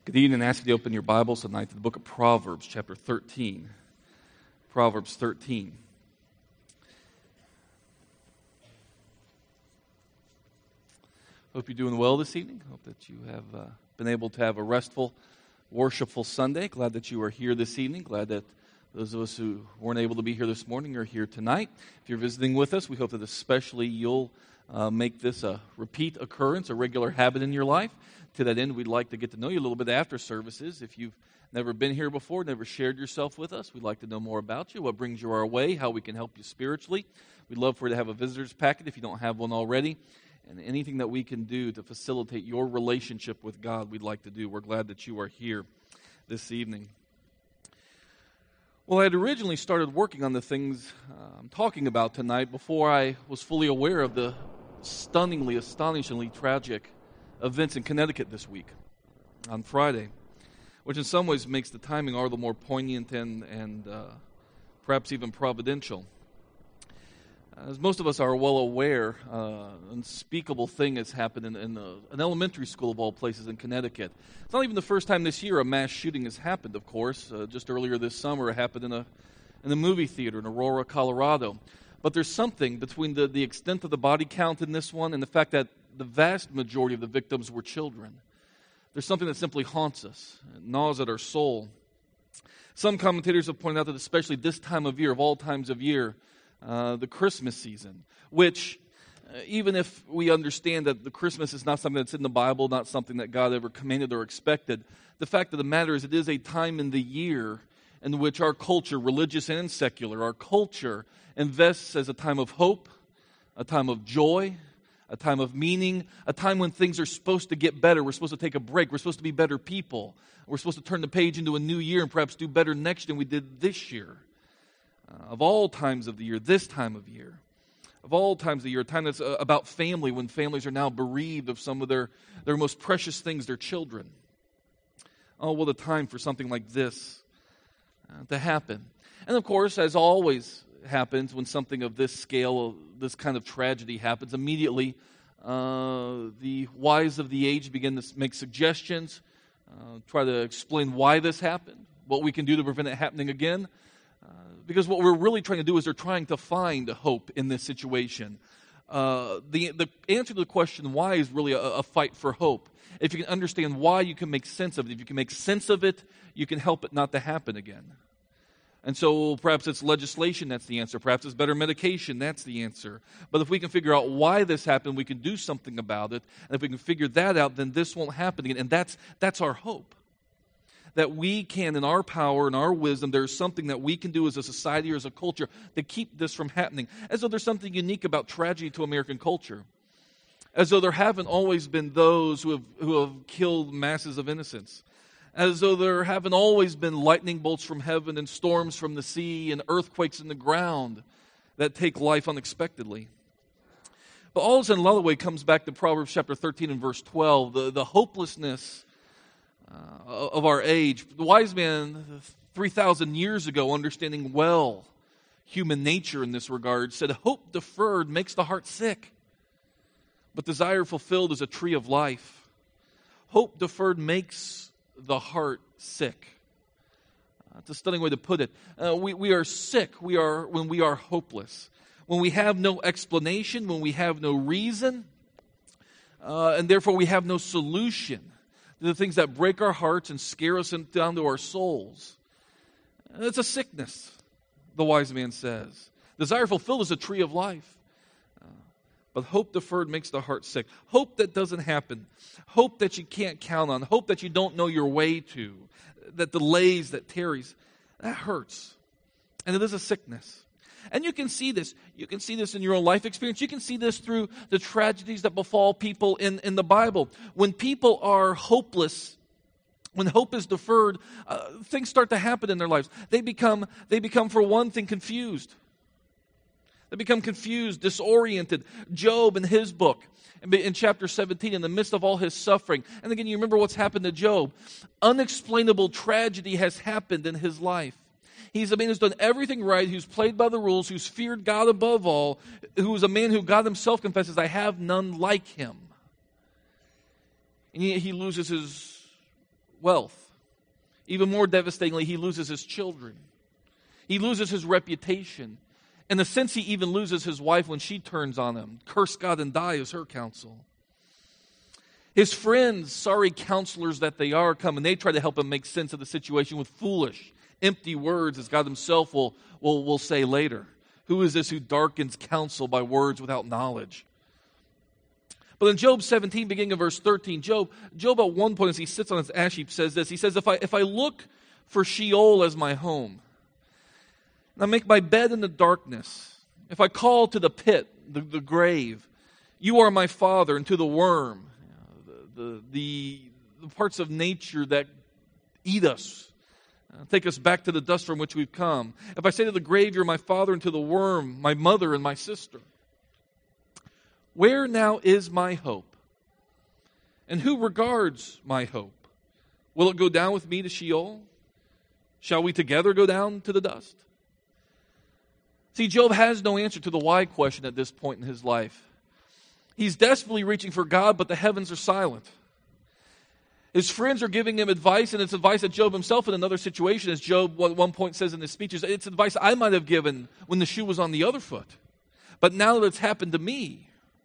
Good evening. I ask you to open your Bibles tonight to the book of Proverbs, chapter 13. Proverbs 13. Hope you're doing well this evening. Hope that you have been able to have a restful, worshipful Sunday. Glad that you are here this evening. Glad that those of us who weren't able to be here this morning are here tonight. If you're visiting with us, we hope that especially you'll make this a repeat occurrence, a regular habit in your life. To that end, we'd like to get to know you a little bit after services. If you've never been here before, never shared yourself with us, we'd like to know more about you, what brings you our way, how we can help you spiritually. We'd love for you to have a visitor's packet if you don't have one already. And anything that we can do to facilitate your relationship with God, we'd like to do. We're glad that you are here this evening. Well, I had originally started working on the things I'm talking about tonight before I was fully aware of the astonishingly tragic events in Connecticut this week on Friday, which in some ways makes the timing all the more poignant and perhaps even providential. As most of us are well aware, an unspeakable thing has happened in an elementary school of all places in Connecticut. It's not even the first time this year a mass shooting has happened, of course. Just earlier this summer it happened in a movie theater in Aurora, Colorado. But there's something between the extent of the body count in this one and the fact that the vast majority of the victims were children. There's something that simply haunts us, it gnaws at our soul. Some commentators have pointed out that especially this time of year, of all times of year, the Christmas season, which even if we understand that the Christmas is not something that's in the Bible, not something that God ever commanded or expected, the fact of the matter is it is a time in the year in which our culture, religious and secular, our culture invests as a time of hope, a time of joy, a time of meaning, a time when things are supposed to get better. We're supposed to take a break. We're supposed to be better people. We're supposed to turn the page into a new year and perhaps do better next year than we did this year. Of all times of the year, this time of year, of all times of the year, a time that's about family, when families are now bereaved of some of their most precious things, their children. Oh, what a time for something like this to happen. And of course, as always happens when something of this scale, this kind of tragedy happens, immediately the wise of the age begin to make suggestions, try to explain why this happened, what we can do to prevent it happening again. Because what we're really trying to do is they're trying to find hope in this situation. The answer to the question why is really a fight for hope. If you can understand why, you can make sense of it. If you can make sense of it, you can help it not to happen again. And so perhaps it's legislation, that's the answer. Perhaps it's better medication, that's the answer. But if we can figure out why this happened, we can do something about it. And if we can figure that out, then this won't happen again. And that's our hope. That we can, in our power and our wisdom, there's something that we can do as a society or as a culture to keep this from happening. As though there's something unique about tragedy to American culture. As though there haven't always been those who have killed masses of innocents. As though there haven't always been lightning bolts from heaven and storms from the sea and earthquakes in the ground that take life unexpectedly. But all this in another way comes back to Proverbs chapter 13 and verse 12, the hopelessness of our age. The wise man 3,000 years ago, understanding well human nature in this regard, said, "Hope deferred makes the heart sick, but desire fulfilled is a tree of life." Hope deferred makes the heart sick. It's a stunning way to put it. We are sick when we are hopeless. When we have no explanation, when we have no reason, and therefore we have no solution to the things that break our hearts and scare us down to our souls. It's a sickness, the wise man says. Desire fulfilled is a tree of life. But hope deferred makes the heart sick. Hope that doesn't happen. Hope that you can't count on. Hope that you don't know your way to. That delays, that tarries. That hurts. And it is a sickness. And you can see this. You can see this in your own life experience. You can see this through the tragedies that befall people in the Bible. When people are hopeless, when hope is deferred, things start to happen in their lives. They become, for one thing, confused. They become confused, disoriented. Job in his book, in chapter 17, in the midst of all his suffering. And again, you remember what's happened to Job. Unexplainable tragedy has happened in his life. He's a man who's done everything right, who's played by the rules, who's feared God above all, who's a man who God himself confesses, "I have none like him." And he loses his wealth. Even more devastatingly, he loses his children. He loses his reputation. In a sense, he even loses his wife when she turns on him. Curse God and die is her counsel. His friends, sorry counselors that they are, come and they try to help him make sense of the situation with foolish, empty words, as God himself will say later. Who is this who darkens counsel by words without knowledge? But in Job 17, beginning of verse 13, Job at one point as he sits on his ash heap says this. He says, if I look for Sheol as my home, and I make my bed in the darkness, if I call to the pit, the grave, you are my father, and to the worm, the parts of nature that eat us, take us back to the dust from which we've come. If I say to the grave, you're my father, and to the worm, my mother and my sister. Where now is my hope? And who regards my hope? Will it go down with me to Sheol? Shall we together go down to the dust? See, Job has no answer to the why question at this point in his life. He's desperately reaching for God, but the heavens are silent. His friends are giving him advice, and it's advice that Job himself in another situation, as Job at one point says in his speeches, it's advice I might have given when the shoe was on the other foot. But now that it's happened to me,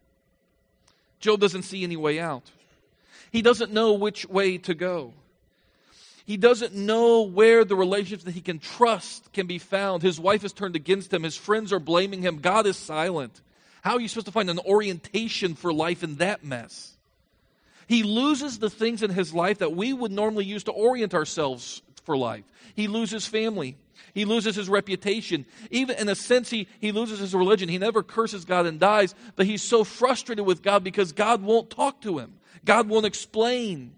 Job doesn't see any way out. He doesn't know which way to go. He doesn't know where the relationships that he can trust can be found. His wife is turned against him. His friends are blaming him. God is silent. How are you supposed to find an orientation for life in that mess? He loses the things in his life that we would normally use to orient ourselves for life. He loses family. He loses his reputation. Even in a sense, he loses his religion. He never curses God and dies, but he's so frustrated with God because God won't talk to him. God won't explain.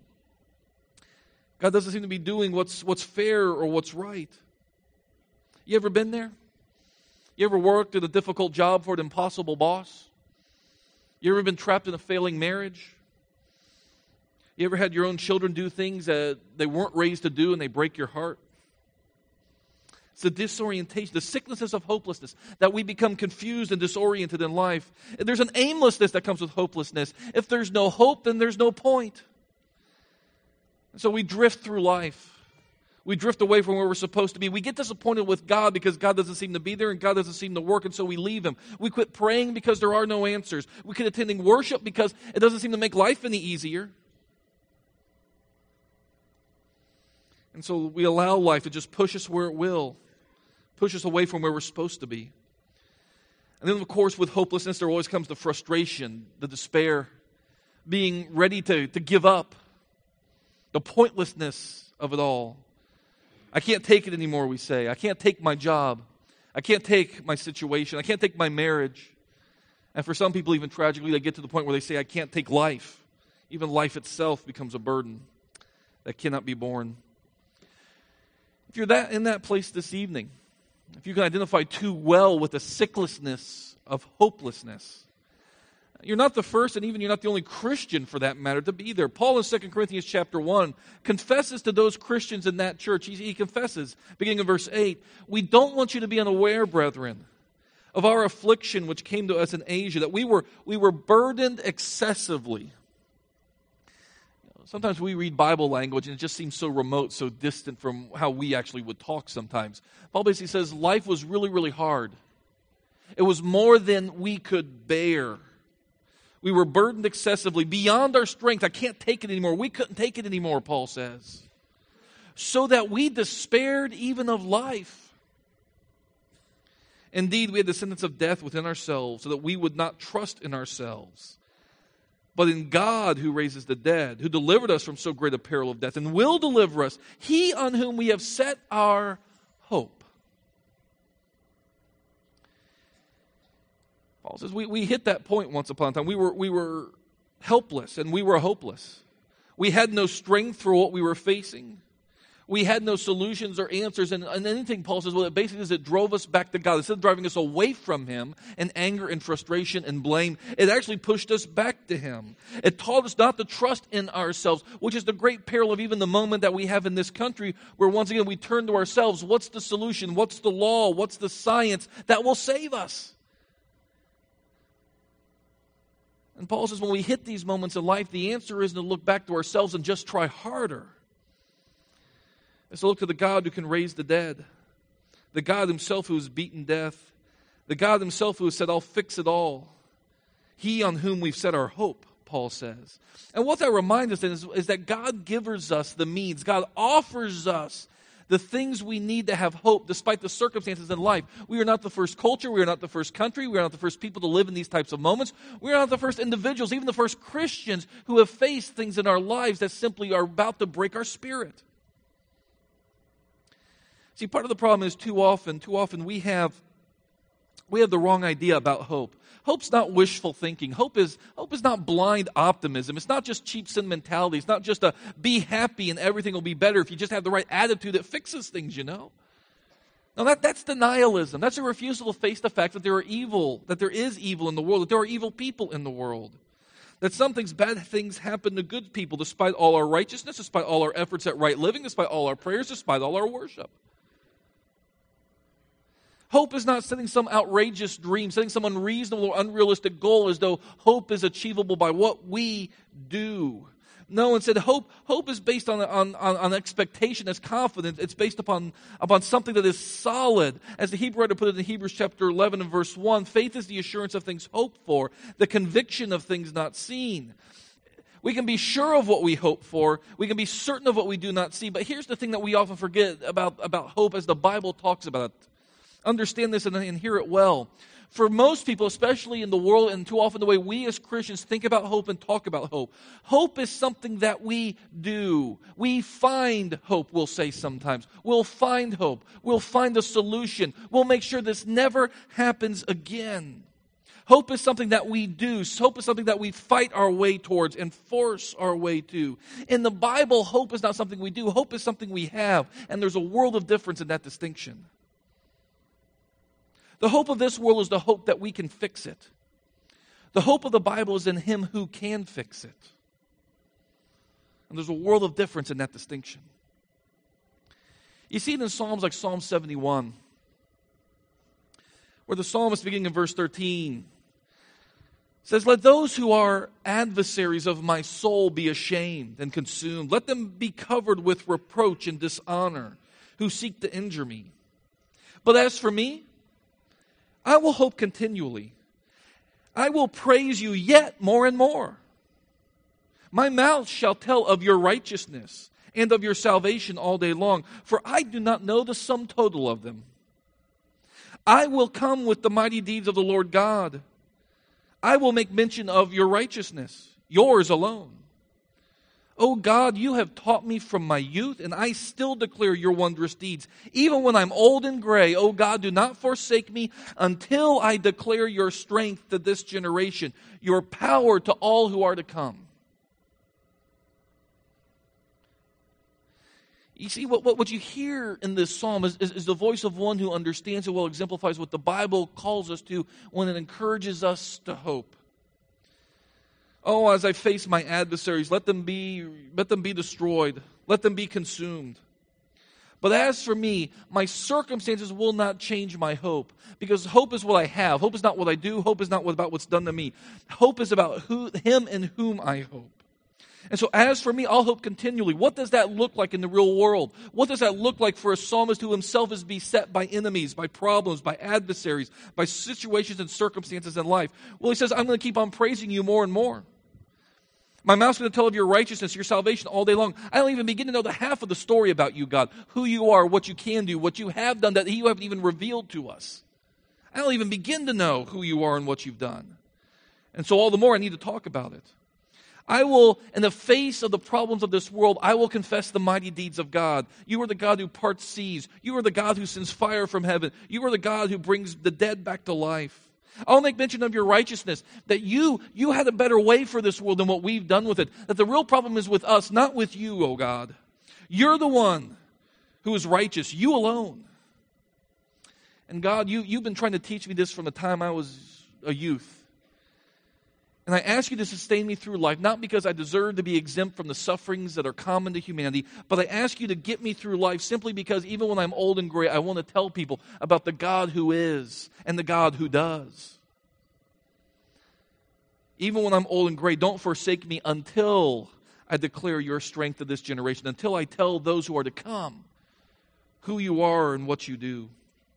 God doesn't seem to be doing what's fair or what's right. You ever been there? You ever worked at a difficult job for an impossible boss? You ever been trapped in a failing marriage? You ever had your own children do things that they weren't raised to do and they break your heart? It's the disorientation, the sicknesses of hopelessness, that we become confused and disoriented in life. There's an aimlessness that comes with hopelessness. If there's no hope, then there's no point. And so we drift through life. We drift away from where we're supposed to be. We get disappointed with God because God doesn't seem to be there and God doesn't seem to work, and so we leave Him. We quit praying because there are no answers. We quit attending worship because it doesn't seem to make life any easier. And so we allow life to just push us where it will, push us away from where we're supposed to be. And then, of course, with hopelessness, there always comes the frustration, the despair, being ready to give up, the pointlessness of it all. I can't take it anymore, we say. I can't take my job. I can't take my situation. I can't take my marriage. And for some people, even tragically, they get to the point where they say, I can't take life. Even life itself becomes a burden that cannot be borne. If you're in that place this evening, if you can identify too well with the sicklessness of hopelessness, you're not the first, and even you're not the only Christian for that matter to be there. Paul in 2 Corinthians chapter 1 confesses to those Christians in that church, he confesses, beginning of verse 8, we don't want you to be unaware, brethren, of our affliction which came to us in Asia, that we were burdened excessively. Sometimes we read Bible language and it just seems so remote, so distant from how we actually would talk sometimes. Paul basically says life was really, really hard. It was more than we could bear. We were burdened excessively, beyond our strength. I can't take it anymore. We couldn't take it anymore, Paul says. So that we despaired even of life. Indeed, we had the sentence of death within ourselves, so that we would not trust in ourselves, but in God who raises the dead, who delivered us from so great a peril of death, and will deliver us, He on whom we have set our hope. Paul says we hit that point once upon a time. We were helpless and we were hopeless. We had no strength for what we were facing. We had no solutions or answers. And anything, Paul says, well, it basically is it drove us back to God. Instead of driving us away from Him in anger and frustration and blame, it actually pushed us back to Him. It taught us not to trust in ourselves, which is the great peril of even the moment that we have in this country, where once again we turn to ourselves. What's the solution? What's the law? What's the science that will save us? And Paul says when we hit these moments in life, the answer isn't to look back to ourselves and just try harder. is to look to the God who can raise the dead, the God himself who has beaten death, the God himself who has said, I'll fix it all. He on whom we've set our hope, Paul says. And what that reminds us is that God gives us the means. God offers us the things we need to have hope despite the circumstances in life. We are not the first culture. We are not the first country. We are not the first people to live in these types of moments. We are not the first individuals, even the first Christians who have faced things in our lives that simply are about to break our spirit. See, part of the problem is too often we have the wrong idea about hope. Hope's not wishful thinking. Hope is not blind optimism. It's not just cheap sentimentality. It's not just a be happy and everything will be better if you just have the right attitude that fixes things, you know. Now that's denialism. That's a refusal to face the fact that there is evil in the world, that there are evil people in the world. That some things, bad things happen to good people despite all our righteousness, despite all our efforts at right living, despite all our prayers, despite all our worship. Hope is not setting some outrageous dream, setting some unreasonable or unrealistic goal as though hope is achievable by what we do. No, instead, hope is based on expectation, that's confidence. It's based upon something that is solid. As the Hebrew writer put it in Hebrews chapter 11 and verse 1, faith is the assurance of things hoped for, the conviction of things not seen. We can be sure of what we hope for. We can be certain of what we do not see. But here's the thing that we often forget about hope as the Bible talks about it. Understand this and hear it well. For most people, especially in the world, and too often the way we as Christians think about hope and talk about hope, hope is something that we do. We find hope, we'll say sometimes. We'll find hope. We'll find a solution. We'll make sure this never happens again. Hope is something that we do. Hope is something that we fight our way towards and force our way to. In the Bible, hope is not something we do. Hope is something we have. And there's a world of difference in that distinction. The hope of this world is the hope that we can fix it. The hope of the Bible is in Him who can fix it. And there's a world of difference in that distinction. You see it in Psalms like Psalm 71, where the psalmist, beginning in verse 13, says, "Let those who are adversaries of my soul be ashamed and consumed. Let them be covered with reproach and dishonor, who seek to injure me. But as for me, I will hope continually. I will praise you yet more and more. My mouth shall tell of your righteousness and of your salvation all day long, for I do not know the sum total of them. I will come with the mighty deeds of the Lord God. I will make mention of your righteousness, yours alone. O God, you have taught me from my youth, and I still declare your wondrous deeds. Even when I'm old and gray, O God, do not forsake me until I declare your strength to this generation, your power to all who are to come." You see, what you hear in this psalm is the voice of one who understands and well exemplifies what the Bible calls us to when it encourages us to hope. Oh, as I face my adversaries, let them be destroyed. Let them be consumed. But as for me, my circumstances will not change my hope. Because hope is what I have. Hope is not what I do. Hope is not about what's done to me. Hope is about Him in whom I hope. And so as for me, I'll hope continually. What does that look like in the real world? What does that look like for a psalmist who himself is beset by enemies, by problems, by adversaries, by situations and circumstances in life? Well, he says, I'm going to keep on praising you more and more. My mouth's going to tell of your righteousness, your salvation all day long. I don't even begin to know the half of the story about you, God. Who you are, what you can do, what you have done that you haven't even revealed to us. I don't even begin to know who you are and what you've done. And so all the more I need to talk about it. I will, in the face of the problems of this world, I will confess the mighty deeds of God. You are the God who parts seas. You are the God who sends fire from heaven. You are the God who brings the dead back to life. I'll make mention of your righteousness, that you had a better way for this world than what we've done with it. That the real problem is with us, not with you, O God. You're the one who is righteous, you alone. And God, you've been trying to teach me this from the time I was a youth. And I ask you to sustain me through life, not because I deserve to be exempt from the sufferings that are common to humanity, but I ask you to get me through life simply because even when I'm old and gray, I want to tell people about the God who is and the God who does. Even when I'm old and gray, don't forsake me until I declare your strength to this generation, until I tell those who are to come who you are and what you do.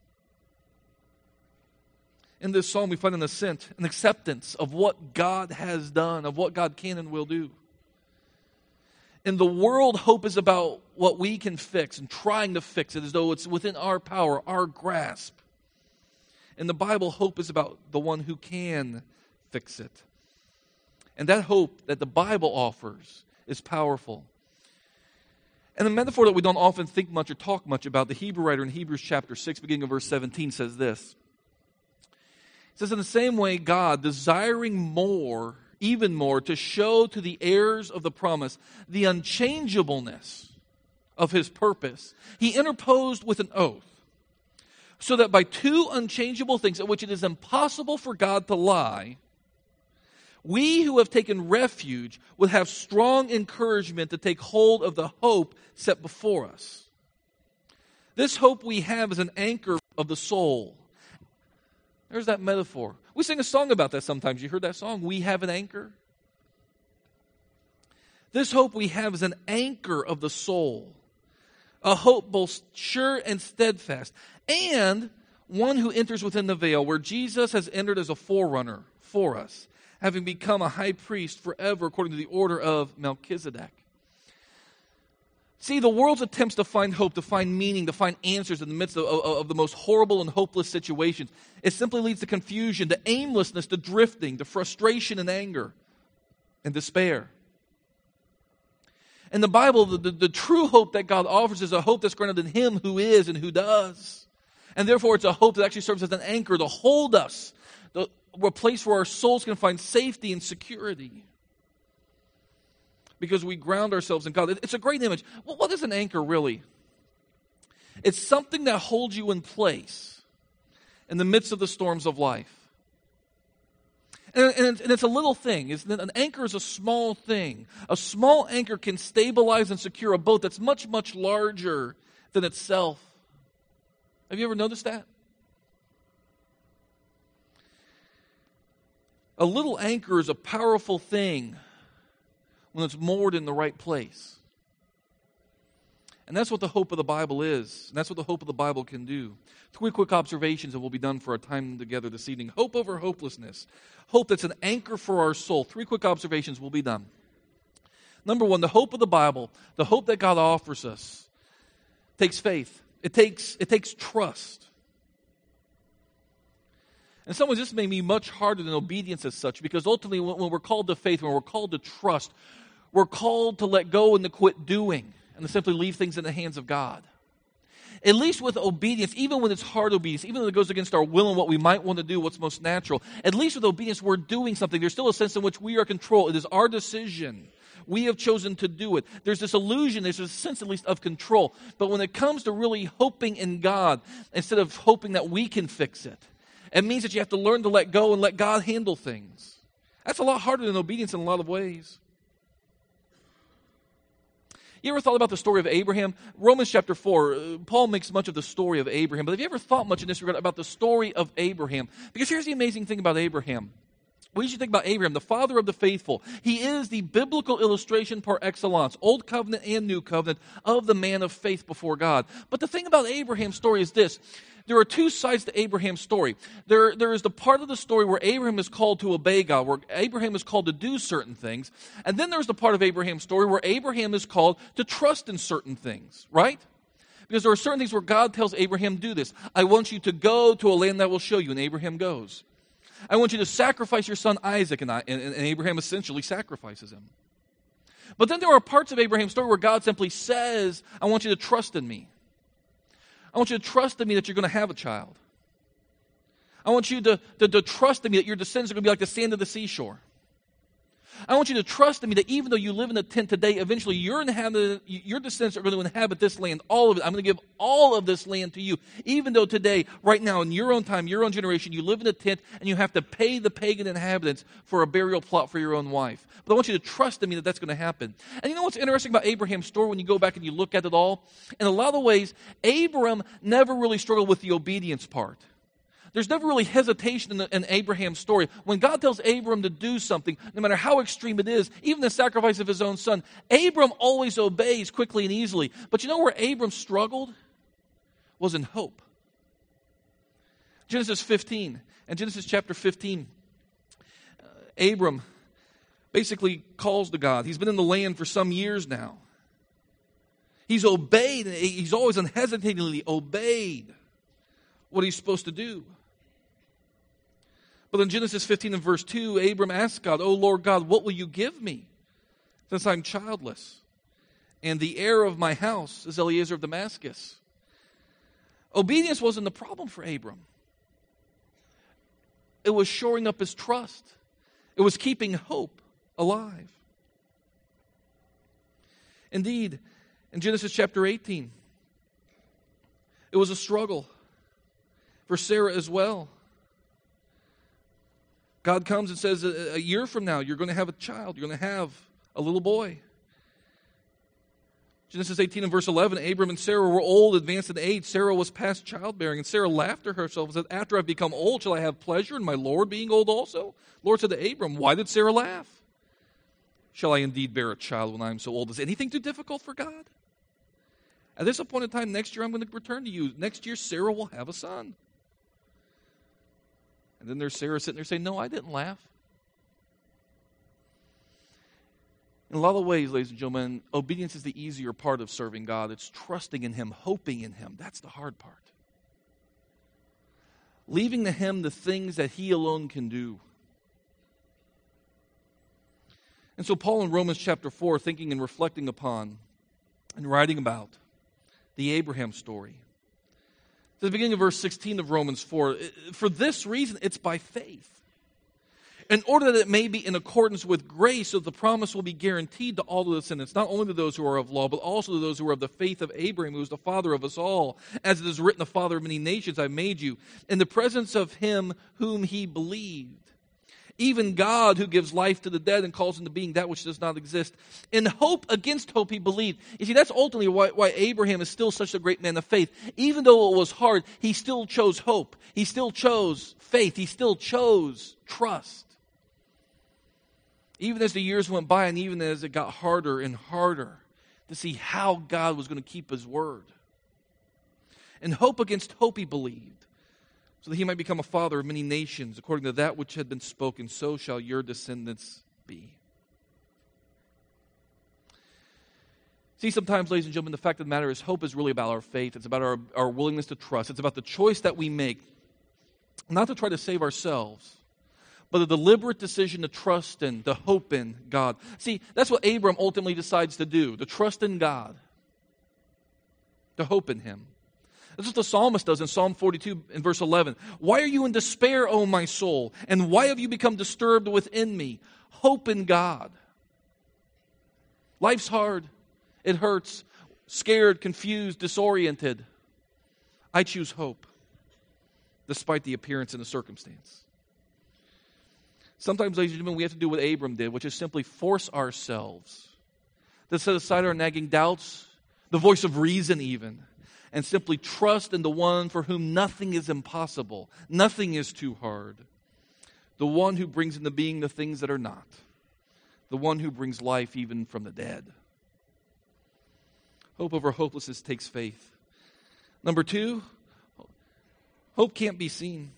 In this psalm, we find an assent, an acceptance of what God has done, of what God can and will do. In the world, hope is about what we can fix and trying to fix it as though it's within our power, our grasp. In the Bible, hope is about the one who can fix it. And that hope that the Bible offers is powerful. And the metaphor that we don't often think much or talk much about, the Hebrew writer in Hebrews chapter 6, beginning of verse 17, says this. It says, in the same way, God, desiring more, even more, to show to the heirs of the promise the unchangeableness of his purpose, he interposed with an oath, so that by two unchangeable things at which it is impossible for God to lie, we who have taken refuge would have strong encouragement to take hold of the hope set before us. This hope we have is an anchor of the soul. There's that metaphor. We sing a song about that sometimes. You heard that song, We Have an Anchor? This hope we have is an anchor of the soul. A hope both sure and steadfast. And one who enters within the veil, where Jesus has entered as a forerunner for us, having become a high priest forever according to the order of Melchizedek. See, the world's attempts to find hope, to find meaning, to find answers in the midst of the most horrible and hopeless situations, it simply leads to confusion, to aimlessness, to drifting, to frustration and anger and despair. In the Bible, the true hope that God offers is a hope that's grounded in Him who is and who does. And therefore, it's a hope that actually serves as an anchor to hold us, a place where our souls can find safety and security. Because we ground ourselves in God. It's a great image. Well, what is an anchor really? It's something that holds you in place in the midst of the storms of life. And it's a little thing. An anchor is a small thing. A small anchor can stabilize and secure a boat that's much, much larger than itself. Have you ever noticed that? A little anchor is a powerful thing when it's moored in the right place. And that's what the hope of the Bible is. And that's what the hope of the Bible can do. 3 quick observations and we'll be done for our time together this evening. Hope over hopelessness. Hope that's an anchor for our soul. 3 quick observations, we'll be done. Number 1, the hope of the Bible, the hope that God offers us, takes faith. It takes trust. And some ways this may be much harder than obedience as such, because ultimately when we're called to faith, when we're called to trust, we're called to let go and to quit doing and to simply leave things in the hands of God. At least with obedience, even when it's hard obedience, even though it goes against our will and what we might want to do, what's most natural, at least with obedience we're doing something. There's still a sense in which we are in control. It is our decision. We have chosen to do it. There's this illusion, there's a sense at least of control. But when it comes to really hoping in God, instead of hoping that we can fix it, it means that you have to learn to let go and let God handle things. That's a lot harder than obedience in a lot of ways. You ever thought about the story of Abraham? Romans chapter 4, Paul makes much of the story of Abraham. But have you ever thought much in this regard about the story of Abraham? Because here's the amazing thing about Abraham. What did you think about Abraham, the father of the faithful? He is the biblical illustration par excellence, Old Covenant and New Covenant, of the man of faith before God. But the thing about Abraham's story is this. There are two sides to Abraham's story. There is the part of the story where Abraham is called to obey God, where Abraham is called to do certain things. And then there's the part of Abraham's story where Abraham is called to trust in certain things, right? Because there are certain things where God tells Abraham, do this. I want you to go to a land that I will show you, and Abraham goes. I want you to sacrifice your son Isaac, and Abraham essentially sacrifices him. But then there are parts of Abraham's story where God simply says, I want you to trust in me. I want you to trust in me that you're going to have a child. I want you to trust in me that your descendants are going to be like the sand of the seashore. I want you to trust in me that even though you live in a tent today, eventually your descendants are going to inhabit this land, all of it. I'm going to give all of this land to you. Even though today, right now, in your own time, your own generation, you live in a tent and you have to pay the pagan inhabitants for a burial plot for your own wife. But I want you to trust in me that that's going to happen. And you know what's interesting about Abraham's story when you go back and you look at it all? In a lot of ways, Abram never really struggled with the obedience part. There's never really hesitation in Abraham's story. When God tells Abram to do something, no matter how extreme it is, even the sacrifice of his own son, Abram always obeys quickly and easily. But you know where Abram struggled? was in hope. Genesis 15. In Genesis chapter 15, Abram basically calls to God. He's been in the land for some years now. He's obeyed. He's always unhesitatingly obeyed what he's supposed to do. But in Genesis 15 and verse 2, Abram asks God, "O Lord God, what will you give me, since I'm childless? And the heir of my house is Eliezer of Damascus." Obedience wasn't the problem for Abram. It was shoring up his trust. It was keeping hope alive. Indeed, in Genesis chapter 18, it was a struggle for Sarah as well. God comes and says, a year from now, you're going to have a child. You're going to have a little boy. Genesis 18 and verse 11, Abram and Sarah were old, advanced in age. Sarah was past childbearing. And Sarah laughed to herself and said, "After I've become old, shall I have pleasure in my Lord being old also?" Lord said to Abram, "Why did Sarah laugh? Shall I indeed bear a child when I am so old? Is anything too difficult for God? At this appointed time next year, I'm going to return to you. Next year, Sarah will have a son." And then there's Sarah sitting there saying, "No, I didn't laugh." In a lot of ways, ladies and gentlemen, obedience is the easier part of serving God. It's trusting in Him, hoping in Him. That's the hard part. Leaving to Him the things that He alone can do. And so Paul in Romans chapter 4, thinking and reflecting upon and writing about the Abraham story. At the beginning of verse 16 of Romans 4, "For this reason, it's by faith, in order that it may be in accordance with grace, so that the promise will be guaranteed to all the descendants, not only to those who are of law, but also to those who are of the faith of Abraham, who is the father of us all. As it is written, the father of many nations I've made you, in the presence of him whom he believed. Even God, who gives life to the dead and calls into being that which does not exist. In hope against hope he believed." You see, that's ultimately why Abraham is still such a great man of faith. Even though it was hard, he still chose hope. He still chose faith. He still chose trust. Even as the years went by and even as it got harder and harder to see how God was going to keep His word. In hope against hope he believed, so that he might become a father of many nations, according to that which had been spoken, so shall your descendants be. See, sometimes, ladies and gentlemen, the fact of the matter is hope is really about our faith. It's about our willingness to trust. It's about the choice that we make, not to try to save ourselves, but a deliberate decision to trust in, to hope in God. See, that's what Abram ultimately decides to do, to trust in God, to hope in Him. That's what the psalmist does in Psalm 42 in verse 11. "Why are you in despair, O my soul? And why have you become disturbed within me? Hope in God." Life's hard. It hurts. Scared, confused, disoriented. I choose hope, despite the appearance and the circumstance. Sometimes, ladies and gentlemen, we have to do what Abram did, which is simply force ourselves to set aside our nagging doubts, the voice of reason even, and simply trust in the one for whom nothing is impossible, nothing is too hard, the one who brings into being the things that are not, the one who brings life even from the dead. Hope over hopelessness takes faith. Number two, hope can't be seen.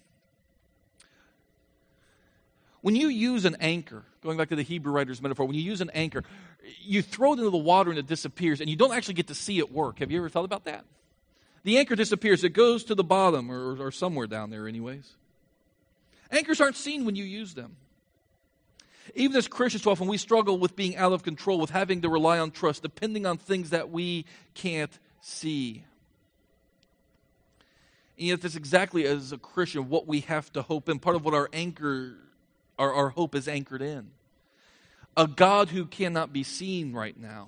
When you use an anchor, going back to the Hebrew writer's metaphor, when you use an anchor, you throw it into the water and it disappears, and you don't actually get to see it work. Have you ever thought about that? The anchor disappears. It goes to the bottom, or somewhere down there anyways. Anchors aren't seen when you use them. Even as Christians, often we struggle with being out of control, with having to rely on trust, depending on things that we can't see. And yet that's exactly, as a Christian, what we have to hope in. Part of what our hope is anchored in. A God who cannot be seen right now.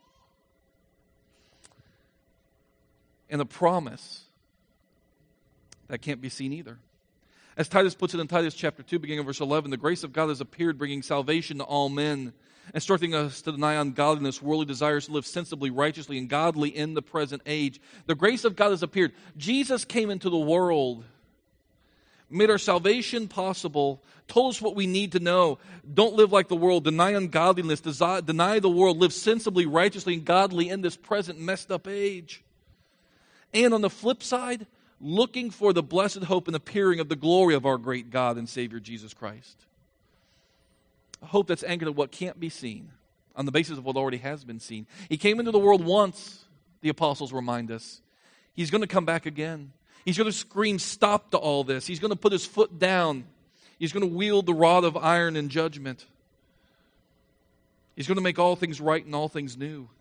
And a promise that can't be seen either. As Titus puts it in Titus chapter 2, beginning of verse 11, "The grace of God has appeared, bringing salvation to all men, instructing us to deny ungodliness, worldly desires, to live sensibly, righteously, and godly in the present age." The grace of God has appeared. Jesus came into the world, made our salvation possible, told us what we need to know. Don't live like the world. Deny ungodliness. Deny the world. Live sensibly, righteously, and godly in this present messed up age. And on the flip side, looking for the blessed hope and appearing of the glory of our great God and Savior Jesus Christ. A hope that's anchored in what can't be seen, on the basis of what already has been seen. He came into the world once, the apostles remind us. He's going to come back again. He's going to scream stop to all this. He's going to put his foot down. He's going to wield the rod of iron in judgment. He's going to make all things right and all things new.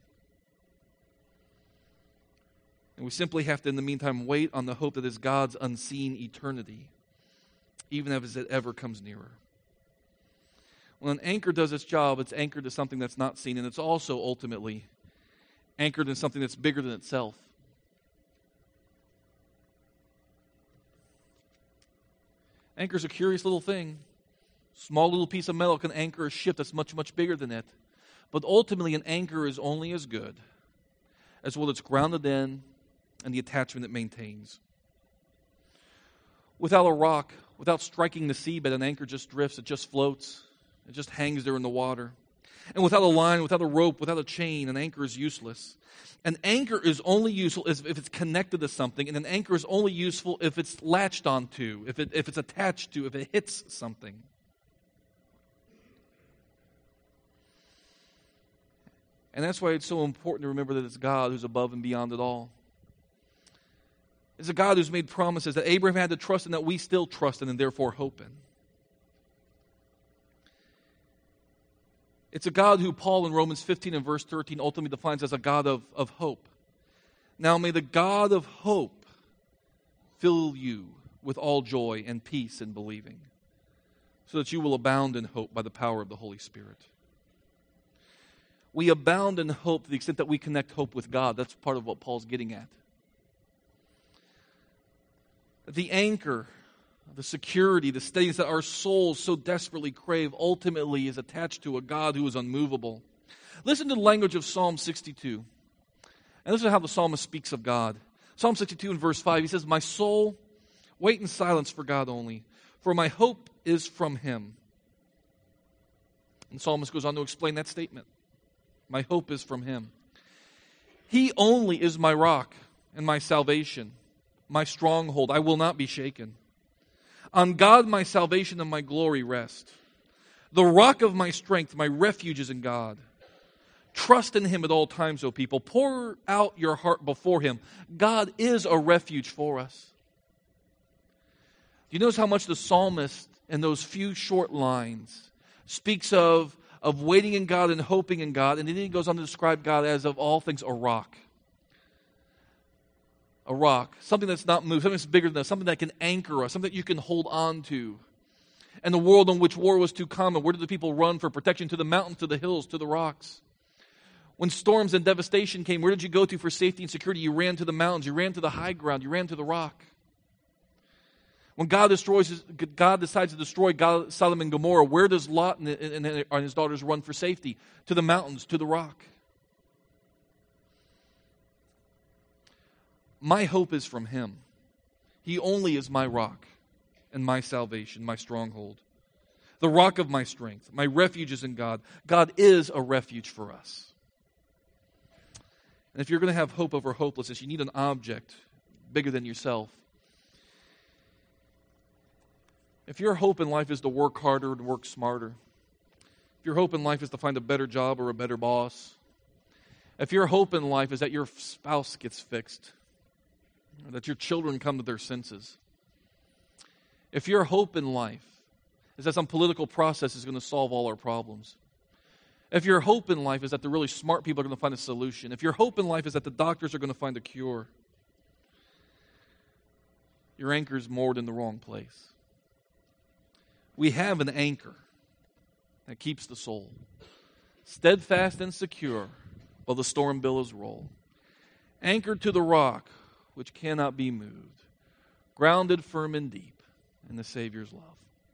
And we simply have to, in the meantime, wait on the hope that is God's unseen eternity, even as it ever comes nearer. When an anchor does its job, it's anchored to something that's not seen, and it's also ultimately anchored in something that's bigger than itself. Anchor's a curious little thing. Small little piece of metal can anchor a ship that's much, much bigger than it. But ultimately, an anchor is only as good as what it's grounded in and the attachment it maintains. Without a rock, without striking the seabed, an anchor just drifts, it just floats, it just hangs there in the water. And without a line, without a rope, without a chain, an anchor is useless. An anchor is only useful if it's connected to something, and an anchor is only useful if it's latched onto, if it's attached to, if it hits something. And that's why it's so important to remember that it's God who's above and beyond it all. It's a God who's made promises that Abraham had to trust in, that we still trust in and therefore hope in. It's a God who Paul in Romans 15 and verse 13 ultimately defines as a God of hope. Now may the God of hope fill you with all joy and peace in believing, so that you will abound in hope by the power of the Holy Spirit. We abound in hope to the extent that we connect hope with God. That's part of what Paul's getting at. The anchor, the security, the steadiness that our souls so desperately crave ultimately is attached to a God who is unmovable. Listen to the language of Psalm 62. And listen to how the psalmist speaks of God. Psalm 62 and verse 5, he says, "My soul, wait in silence for God only, for my hope is from Him." And the psalmist goes on to explain that statement. My hope is from Him. He only is my rock and my salvation, my stronghold. I will not be shaken. On God my salvation and my glory rest. The rock of my strength, my refuge is in God. Trust in Him at all times, O people. Pour out your heart before Him. God is a refuge for us. Do you notice how much the psalmist in those few short lines speaks of waiting in God and hoping in God, and then he goes on to describe God as, of all things, a rock. A rock, something that's not moved, something that's bigger than us, something that can anchor us, something that you can hold on to. And the world in which war was too common, where did the people run for protection? To the mountains, to the hills, to the rocks. When storms and devastation came, where did you go to for safety and security? You ran to the mountains, you ran to the high ground, you ran to the rock. When God decides to destroy Sodom and Gomorrah, where does Lot and his daughters run for safety? To the mountains, to the rock. My hope is from Him. He only is my rock and my salvation, my stronghold. The rock of my strength. My refuge is in God. God is a refuge for us. And if you're going to have hope over hopelessness, you need an object bigger than yourself. If your hope in life is to work harder and work smarter, if your hope in life is to find a better job or a better boss, if your hope in life is that your spouse gets fixed, or that your children come to their senses, if your hope in life is that some political process is going to solve all our problems, if your hope in life is that the really smart people are going to find a solution, if your hope in life is that the doctors are going to find a cure, your anchor is moored in the wrong place. We have an anchor that keeps the soul steadfast and secure while the storm billows roll. Anchored to the rock which cannot be moved, grounded firm and deep in the Savior's love.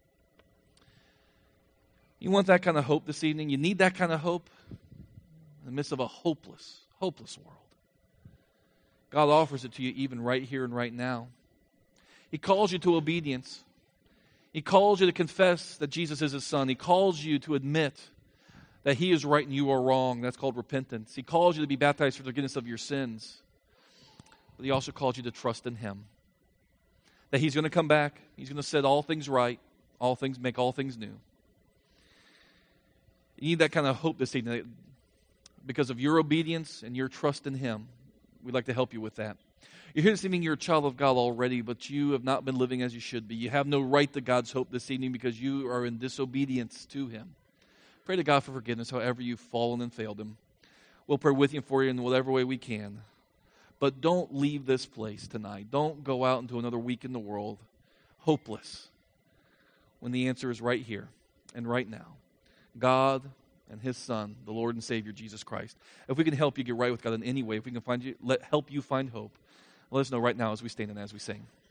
You want that kind of hope this evening? You need that kind of hope in the midst of a hopeless world. God offers it to you even right here and right now. He calls you to obedience. He calls you to confess that Jesus is His Son. He calls you to admit that He is right and you are wrong. That's called repentance. He calls you to be baptized for the forgiveness of your sins. But but he also calls you to trust in him. That he's going to come back. He's going to set all things right. Make all things new. You need that kind of hope this evening. Because of your obedience and your trust in him, we'd like to help you with that. You're here this evening, you're a child of God already, but you have not been living as you should be. You have no right to God's hope this evening because you are in disobedience to him. Pray to God for forgiveness however you've fallen and failed him. We'll pray with you and for you in whatever way we can. But don't leave this place tonight. Don't go out into another week in the world hopeless when the answer is right here and right now. God and his Son, the Lord and Savior, Jesus Christ. If we can help you get right with God in any way, if we can help you find hope, let us know right now as we stand and as we sing.